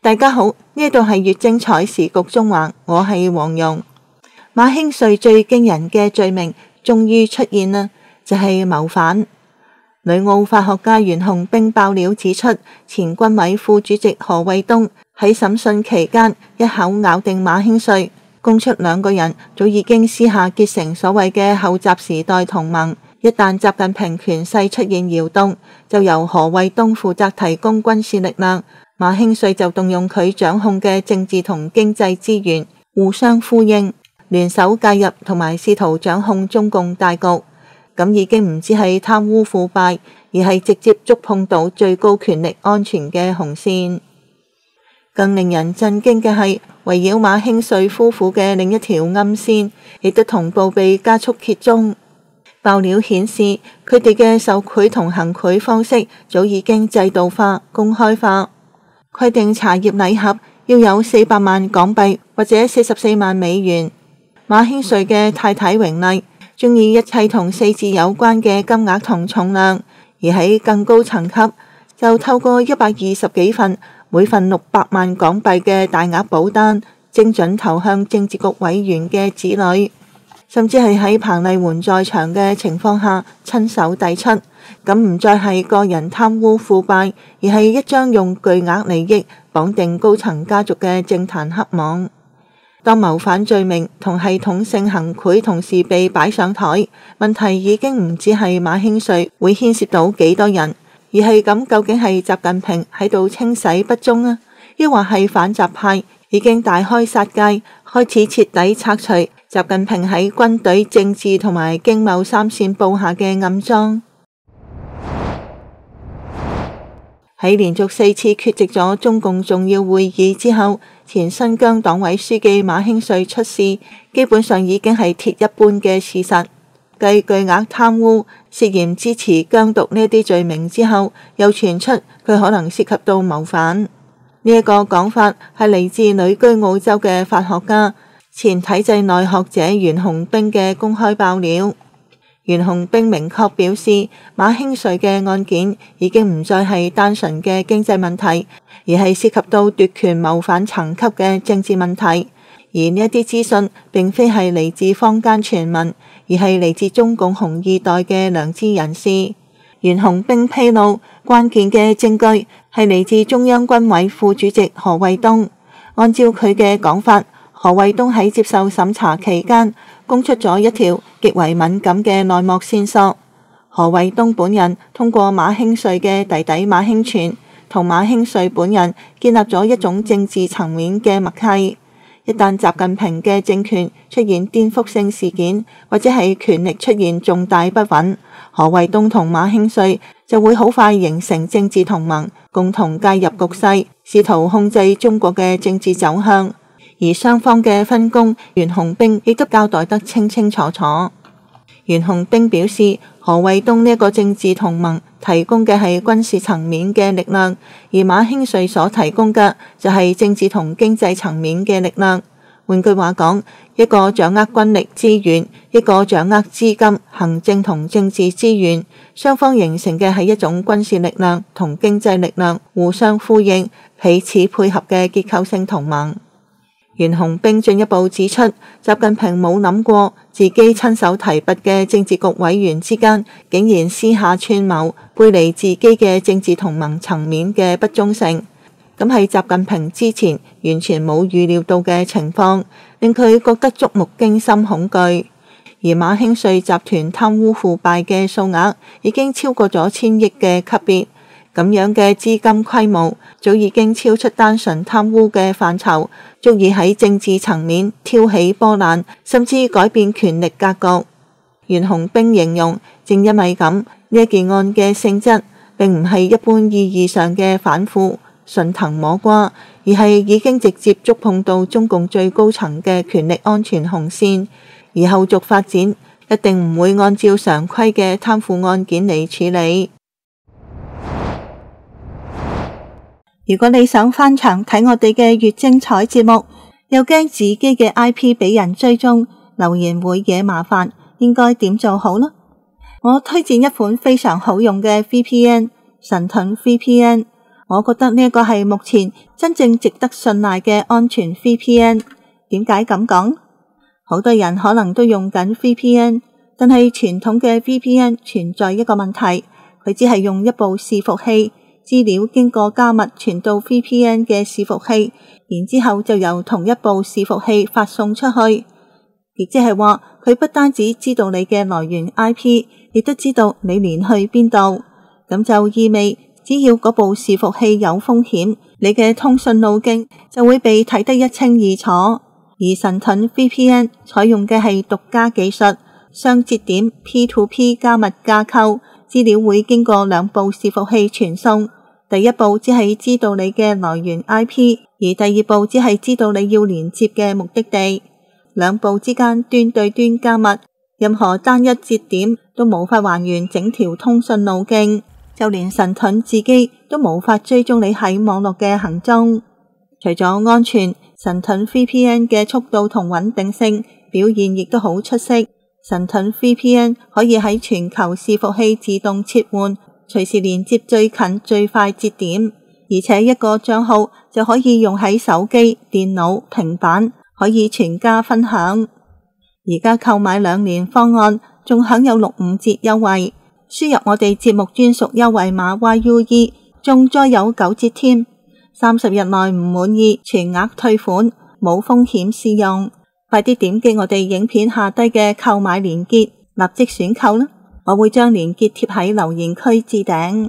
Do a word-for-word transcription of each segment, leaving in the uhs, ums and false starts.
大家好，呢度係粵精彩時局中環，我係黃蓉。馬興瑞最驚人嘅罪名終於出現啦，就係謀反。女澳法學家袁紅冰爆料指出，前軍委副主席何衛東喺審訊期間一口咬定馬興瑞，供出兩個人早已經私下結成所謂嘅後習時代同盟，一旦習近平權勢出現搖動，就由何衛東負責提供軍事力量，馬興瑞就動用佢掌控嘅政治同經濟資源，互相呼應，聯手介入同埋試圖掌控中共大局。咁已經唔止係貪污腐敗，而係直接觸碰到最高權力安全嘅紅線。更令人震驚嘅係，圍繞馬興瑞夫婦嘅另一條暗線，亦都同步被加速揭盅。爆料顯示，佢哋嘅受賄同行賄方式早已經制度化、公開化，規定茶葉禮盒要有四百萬港幣或者四十四萬美元。馬興瑞嘅太太榮麗中意一切同四字有關嘅金額同重量，而喺更高層級就透過一百二十幾份每份六百萬港幣嘅大額保單，精準投向政治局委員嘅子女，甚至係喺彭麗媛在場嘅情況下親手遞出。咁唔再係個人貪污腐敗，而係一張用巨額利益綁定高層家族嘅政壇黑網。當謀反罪名同系統性行賄同時被擺上台，問題已經唔止係馬興瑞會牽涉到幾多人，而係咁究竟係習近平喺度清洗不忠啊，抑或係反習派已經大開殺戒，開始徹底拆除習近平喺軍隊、政治同埋經貿三線布下嘅暗樁。喺連續四次缺席咗中共重要會議之後，前新疆黨委書記馬興瑞出事，基本上已經係鐵一般嘅事實。繼巨額貪污、涉嫌支持疆獨呢啲罪名之後，又傳出佢可能涉及到謀反。呢、這、一個講法係嚟自旅居澳洲嘅法學家、前體制內學者袁紅冰嘅公開爆料。袁紅冰明確表示，馬興瑞嘅案件已經唔再係單純嘅經濟問題，而係涉及到奪權謀反層級嘅政治問題。而呢一啲資訊並非係嚟自坊間傳聞，而係嚟自中共紅二代嘅良知人士。袁紅冰披露，關鍵嘅證據係嚟自中央軍委副主席何衛東。按照佢嘅講法，何衛東喺接受審查期間，供出咗一條極為敏感嘅內幕線索。何衛東本人通過馬興瑞嘅弟弟馬興全，同馬興瑞本人建立咗一種政治層面嘅默契。一旦習近平嘅政權出現顛覆性事件，或者係權力出現重大不穩，何衛東同馬興瑞就會好快形成政治同盟，共同介入局勢，試圖控制中國嘅政治走向。而雙方嘅分工，袁紅冰亦都交代得清清楚楚。袁紅冰表示，何衛東呢個政治同盟提供嘅係軍事層面嘅力量，而馬興瑞所提供嘅就係政治同經濟層面嘅力量。換句話講，一個掌握軍力資源，一個掌握資金、行政同政治資源，雙方形成嘅係一種軍事力量同經濟力量互相呼應、彼此配合嘅結構性同盟。袁紅冰進一步指出，習近平冇諗過自己親手提拔嘅政治局委員之間，竟然私下串謀，背離自己嘅政治同盟層面嘅不忠誠。咁係習近平之前完全冇預料到嘅情況，令佢覺得觸目驚心、恐懼。而馬興瑞集團貪污腐敗嘅數額已經超過咗千億嘅級別。咁樣嘅資金規模早已經超出單純貪污嘅範疇，足以喺政治層面挑起波瀾，甚至改變權力格局。袁紅冰形容，正因為咁，呢一件案嘅性質並唔係一般意義上嘅反腐、順藤摸瓜，而係已經直接觸碰到中共最高層嘅權力安全紅線，而後續發展一定唔會按照常規嘅貪腐案件嚟處理。如果你想翻牆睇我哋嘅粵精彩節目，又驚自己嘅 I P 俾人追蹤，留言會惹麻煩，應該點做好呢？我推薦一款非常好用嘅 V P N， 神盾 V P N。 我覺得呢一個係目前真正值得信賴嘅安全 V P N。點解咁講？好多人可能都用緊 V P N， 但係傳統嘅 V P N 存在一個問題，佢只係用一部伺服器，資料經過加密傳到 V P N 嘅伺服器，然之後就由同一部伺服器發送出去。亦即係話，佢不單止知道你嘅來源 I P， 亦都知道你連去邊度。咁就意味，只要嗰部伺服器有風險，你嘅通訊路徑就會被睇得一清二楚。而神盾 V P N 採用嘅係獨家技術，雙節點 P to P 加密架構，資料會經過兩部伺服器傳送。第一步只係知道你嘅來源 I P， 而第二步只係知道你要連接嘅目的地。兩步之間端對端加密，任何單一節點都無法還原整條通訊路徑，就連神盾自己都無法追蹤你喺網絡嘅行蹤。除咗安全，神盾 V P N 嘅速度同穩定性表現亦都好出色。神盾 V P N 可以喺全球伺服器自動切換，隨時連接最近最快節點，而且一個賬號就可以用喺手機、電腦、平板，可以全家分享。而家購買兩年方案仲享有六五折優惠，輸入我哋節目專屬優惠碼 Y U E， 仲再有九折添。三十日內唔滿意全額退款，冇風險試用。快啲點擊我哋影片下低嘅購買連結，立即選購啦！我會將連結貼喺留言區置頂。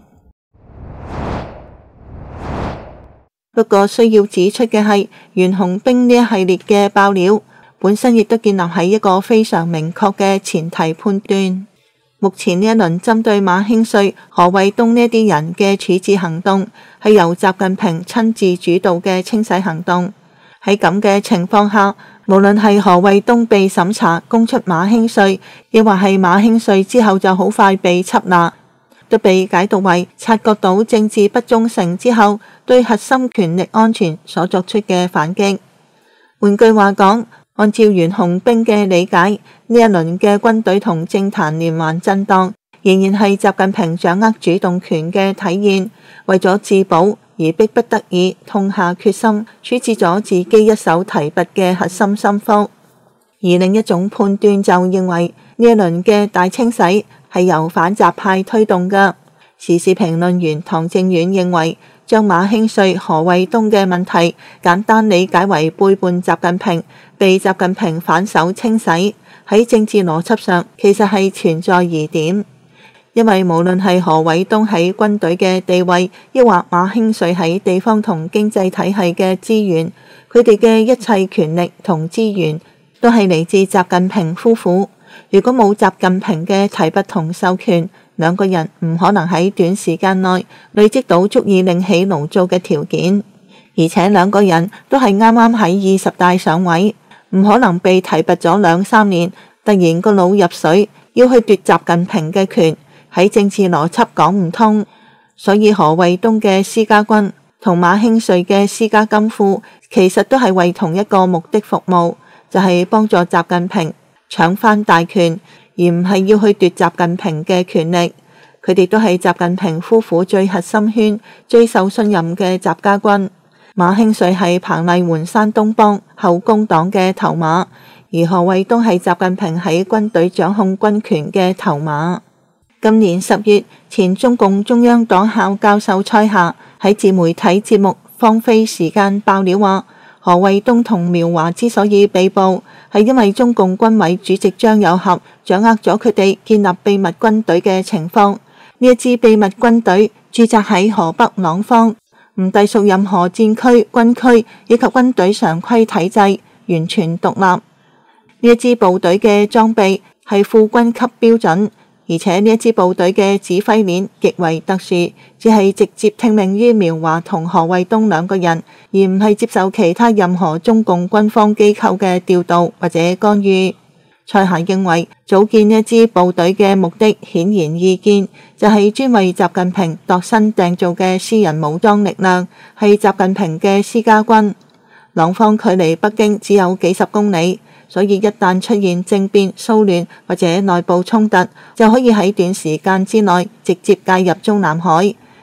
不過需要指出嘅係，袁紅冰呢一系列嘅爆料本身亦都建立喺一個非常明確嘅前提判斷。目前呢一輪針對馬興瑞、何衛東呢啲人嘅處置行動，係由習近平親自主導嘅清洗行動。喺咁嘅情況下，無論係何衛東被審查供出馬興瑞，亦或係馬興瑞之後就好快被緝拿，都被解讀為察覺到政治不忠誠之後對核心權力安全所作出嘅反擊。換句話講，按照袁紅冰嘅理解，呢一輪嘅軍隊同政壇連環震盪，仍然係習近平掌握主動權嘅體現，為咗自保而迫不得已痛下決心處置咗自己一手提拔嘅核心心腹。而另一種判斷就認為，呢一輪嘅大清洗係由反習派推動嘅。時事評論員唐正遠認為，將馬興瑞、何衛東嘅問題簡單理解為背叛習近平，被習近平反手清洗，喺政治邏輯上其實係存在疑點。因為無論係何衛東喺軍隊嘅地位，抑或馬興瑞喺地方同經濟體系嘅資源，佢哋嘅一切權力同資源都係嚟自習近平夫婦。如果冇習近平嘅提拔同授權，兩個人唔可能喺短時間內累積到足以另起爐灶嘅條件，而且兩個人都係啱啱喺二十大上位，唔可能被提拔咗兩三年，突然個腦入水要去奪習近平嘅權，喺政治邏輯講唔通。所以何衛東嘅私家軍同馬興瑞嘅私家金庫，其實都係為同一個目的服務，就係、是、幫助習近平搶翻大權，而唔係要去奪習近平嘅權力。佢哋都係習近平夫婦最核心圈、最受信任嘅習家軍。馬興瑞係彭麗媛山東幫後工黨嘅頭馬，而何衛東係習近平喺軍隊掌控軍權嘅頭馬。今年十月，前中共中央黨校教授蔡霞喺自媒體節目《放飛時間》爆料話，何衛東同苗華之所以被捕，係因為中共軍委主席張又俠掌握咗佢哋建立秘密軍隊嘅情況。呢一支秘密軍隊駐紮喺河北廊坊，唔隸屬任何戰區、軍區以及軍隊常規體制，完全獨立。呢一支部隊嘅裝備係副軍級標準，而且呢一支部隊嘅指揮鏈極為特殊，只係直接聽命於苗華同何衛東兩個人，而唔係接受其他任何中共軍方機構嘅調度或者干預。蔡霞認為，組建一支部隊嘅目的顯然易見，就係、是、專為習近平度身訂造嘅私人武裝力量，係習近平嘅私家軍。廊坊距離北京只有幾十公里，所以一旦出現政變、騷亂或者內部衝突，就可以喺短時間之內直接介入中南海。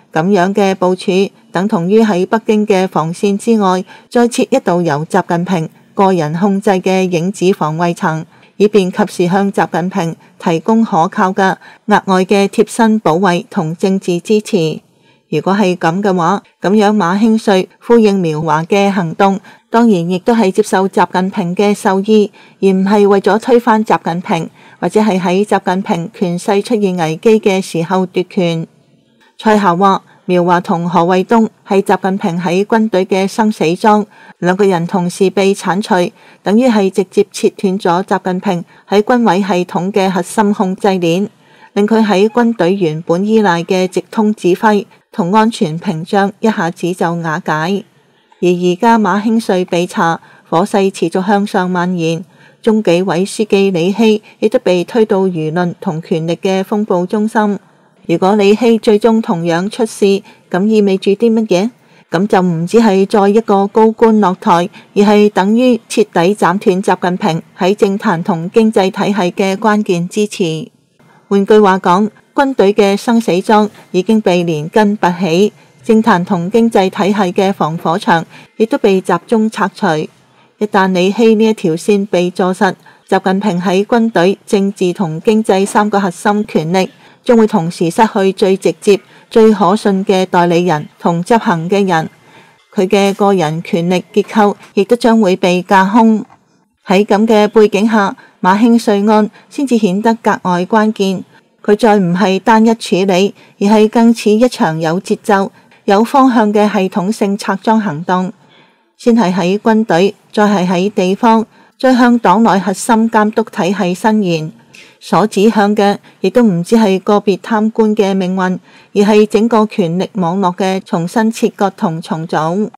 咁樣嘅部署等同於喺北京嘅防線之外再設一道由習近平個人控制嘅影子防衛層，以便及時向習近平提供可靠嘅額外嘅貼身保衛同政治支持。如果係咁嘅話，咁樣馬興瑞呼應苗華嘅行動，當然亦都係接受習近平嘅授意，而唔係為咗推翻習近平，或者係喺習近平權勢出現危機嘅時候奪權。蔡霞話，苗華同何衛東係習近平喺軍隊嘅生死狀，兩個人同時被剷除，等於係直接切斷咗習近平喺軍委系統嘅核心控制鏈，令佢喺軍隊原本依賴嘅直通指揮同安全屏障一下子就瓦解。而而家馬興瑞被查，火勢持續向上蔓延，中紀委書記李希亦都被推到輿論同權力嘅風暴中心。如果李希最終同樣出事，咁意味住啲乜嘢？咁就唔只係再一個高官落台，而係等於徹底斬斷習近平喺政壇同經濟體系嘅關鍵支持。換句話講，軍隊嘅生死狀已經被連根拔起，政壇同經濟體系嘅防火牆亦都被集中拆除。一旦李希呢一條線被坐實，習近平喺軍隊、政治同經濟三個核心權力將會同時失去最直接、最可信嘅代理人同執行嘅人，佢嘅個人權力結構亦都將會被架空。喺咁嘅背景下，馬興瑞案先至顯得格外關鍵。佢再唔係單一處理，而係更似一場有節奏、有方向嘅系統性拆裝行動。先係喺軍隊，再係喺地方，再向黨內核心監督體系伸延。所指向嘅亦都唔只係個別貪官嘅命運，而係整個權力網絡嘅重新切割同重組。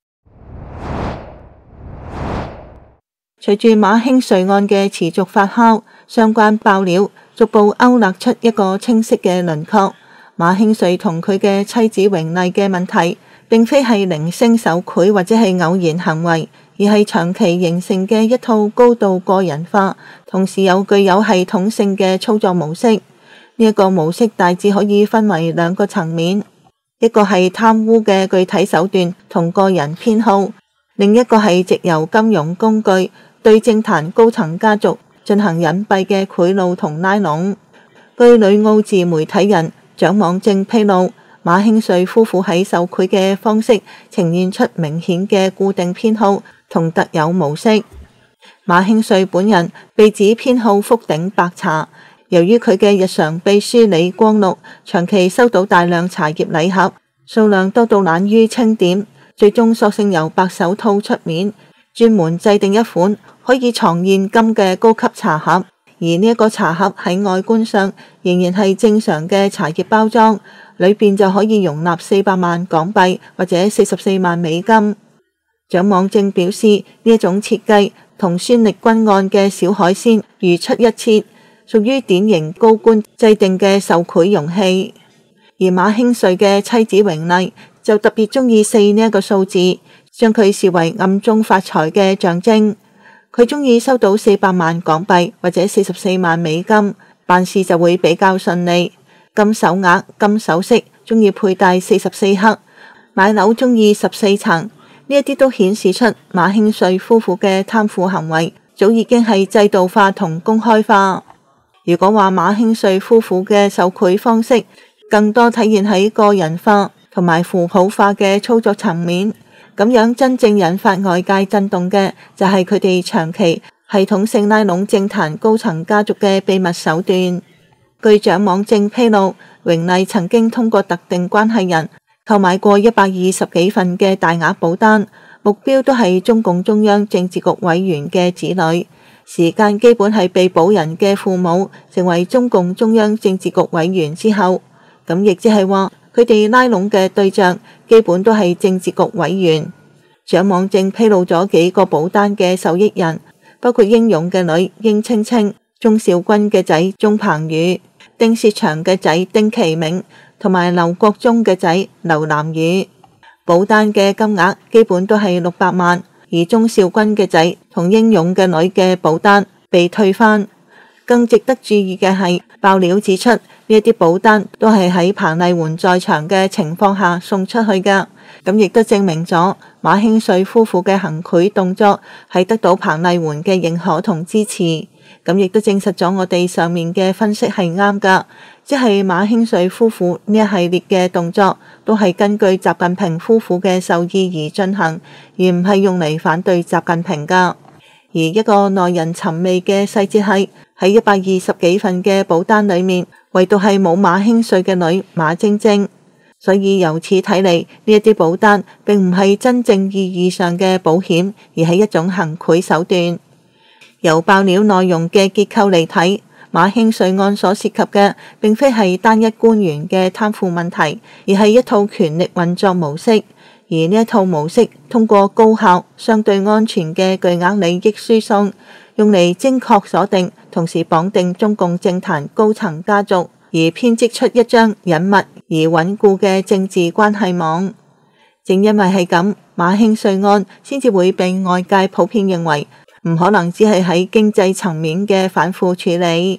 隨住馬興瑞案嘅持續發酵，相關爆料逐步勾勒出一個清晰嘅輪廓。馬興瑞同佢嘅妻子榮麗嘅問題並非係零星手繪或者係偶然行為，而係長期形成嘅一套高度個人化，同時有具有系統性嘅操作模式。呢、這、一個模式大致可以分為兩個層面，一個係貪污嘅具體手段同個人偏好，另一個係藉由金融工具對政壇高層家族進行隱蔽嘅賄賂同拉攏。據旅澳自媒體人蔣網正披露，馬興瑞夫婦喺受賄嘅方式呈現出明顯嘅固定偏好同特有模式。馬興瑞本人被指偏好福鼎白茶，由於佢嘅日常秘書李光祿長期收到大量茶葉禮盒，數量多到懶於清點，最終索性由白手套出面，專門製定一款可以藏現金嘅高級茶盒。而呢一個茶盒喺外觀上仍然係正常嘅茶葉包裝，裏邊就可以容納四百萬港幣或者四十四萬美金。蔣網正表示，呢一種設計同孫力軍案嘅小海鮮如出一轍，屬於典型高官制定嘅受賄容器。而馬興瑞嘅妻子榮麗就特別中意四呢一個數字，將佢視為暗中發財嘅象徵。佢中意收到四百萬港幣或者四十四萬美金，辦事就會比較順利。金手鐲、金首飾，中意佩戴四十四克，買樓中意十四層，呢一啲都顯示出馬興瑞夫婦嘅貪腐行為早已經係制度化同公開化。如果話馬興瑞夫婦嘅受賄方式更多體現喺個人化同埋符號化嘅操作層面，咁樣真正引發外界震動嘅就係佢哋長期系統性拉攏政壇高層家族嘅秘密手段。據蔣網正披露，榮麗曾經通過特定關係人購買過一百二十幾份嘅大額保單，目標都係中共中央政治局委員嘅子女，時間基本係被保人嘅父母成為中共中央政治局委員之後。咁亦即係話，佢哋拉攏嘅對象基本都係政治局委員。蔣網正披露咗幾個保單嘅受益人，包括英勇嘅女英青青、鍾兆軍嘅仔鍾鵬宇、丁薛祥嘅仔丁其明同埋劉國忠嘅仔劉南宇。保單嘅金額基本都係六百萬，而鍾兆軍嘅仔同英勇嘅女嘅保單被退翻。更值得注意嘅係，爆料指出呢呢一啲保單都係喺彭麗媛在場嘅情況下送出去㗎，咁亦都證明咗馬興瑞夫婦嘅行賄動作係得到彭麗媛嘅認可同支持，咁亦都證實咗我哋上面嘅分析係啱㗎，即係馬興瑞夫婦呢一系列嘅動作都係根據習近平夫婦嘅授意而進行，而唔係用嚟反對習近平㗎。而一個耐人尋味嘅細節係喺一百二十幾份嘅保單裏面，唯獨係冇馬興瑞嘅女馬晶晶，所以由此睇嚟，呢一啲保單並唔係真正意義上嘅保險，而係一種行賄手段。由爆料內容嘅結構嚟睇，馬興瑞案所涉及嘅並非係單一官員嘅貪腐問題，而係一套權力運作模式。而呢一套模式通過高效、相對安全嘅巨額利益輸送，用嚟精確鎖定，同時綁定中共政壇高層家族，而編織出一張隱密而穩固嘅政治關係網。正因為係咁，馬興瑞案先至會被外界普遍認為唔可能只係喺經濟層面嘅反腐處理。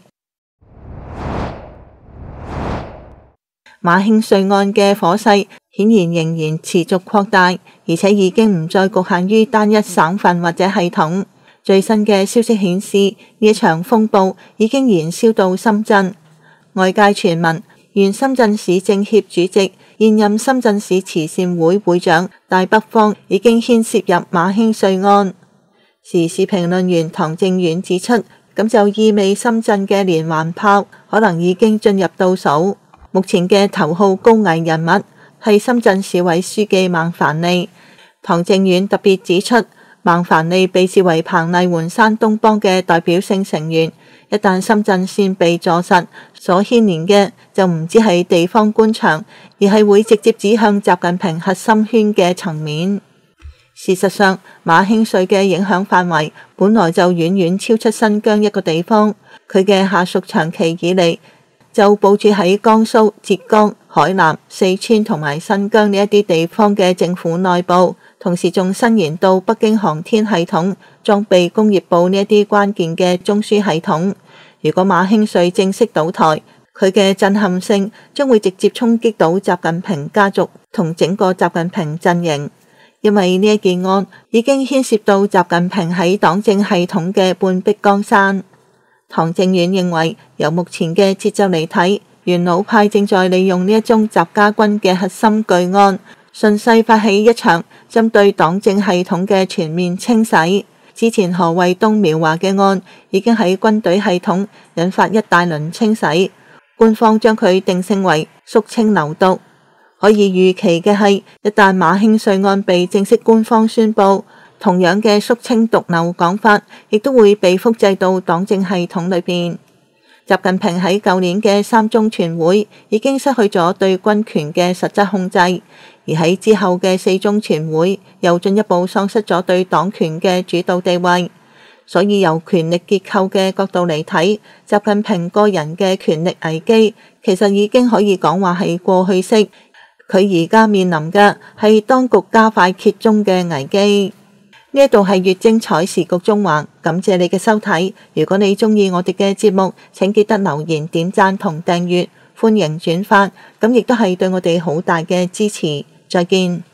馬興瑞案嘅火勢顯然仍然持續擴大，而且已經唔再局限於單一省份或者系統。最新嘅消息顯示，呢一場風暴已經延燒到深圳。外界傳聞，原深圳市政協主席、現任深圳市慈善會會長戴北方已經牽涉入馬興瑞案。時事評論員唐正遠指出，咁就意味深圳嘅連環炮可能已經進入倒數。目前嘅頭號高危人物係深圳市委書記孟凡利。唐正遠特別指出，孟凡利被視為彭麗媛山東幫嘅代表性成員，一旦深圳線被坐實，所牽連嘅就唔止係地方官場，而係會直接指向習近平核心圈嘅層面。事實上，馬興瑞嘅影響範圍本來就遠遠超出新疆一個地方，佢嘅下屬長期以嚟就部署喺江蘇、浙江、海南、四川同埋新疆呢一啲地方嘅政府內部，同時仲伸延到北京航天系統、裝備工業部呢一啲關鍵嘅中樞系統。如果馬興瑞正式倒台，佢嘅震撼性將會直接衝擊到習近平家族同整個習近平陣營，因為呢一件案已經牽涉到習近平喺黨政系統嘅半壁江山。唐正遠認為，由目前嘅節奏嚟睇，元老派正在利用呢一宗習家軍嘅核心巨案，順勢發起一場針對黨政系統嘅全面清洗。之前何衛東苗華嘅案已經喺軍隊系統引發一大輪清洗，官方將佢定性為肅清流毒。可以預期嘅係，一旦馬興瑞案被正式官方宣佈，同樣嘅肅清毒瘤講法，亦都會被複製到黨政系統裏邊。習近平喺舊年嘅三中全會已經失去咗對軍權嘅實質控制，而喺之後嘅四中全會又進一步喪失咗對黨權嘅主導地位。所以由權力結構嘅角度嚟睇，習近平個人嘅權力危機其實已經可以講話係過去式，佢而家面臨嘅係當局加快揭盅嘅危機。呢一度係粵精彩時局中環，感謝你嘅收睇。如果你鍾意我哋嘅節目，請記得留言、點讚同訂閱，歡迎轉發，咁亦都係對我哋好大嘅支持。再見。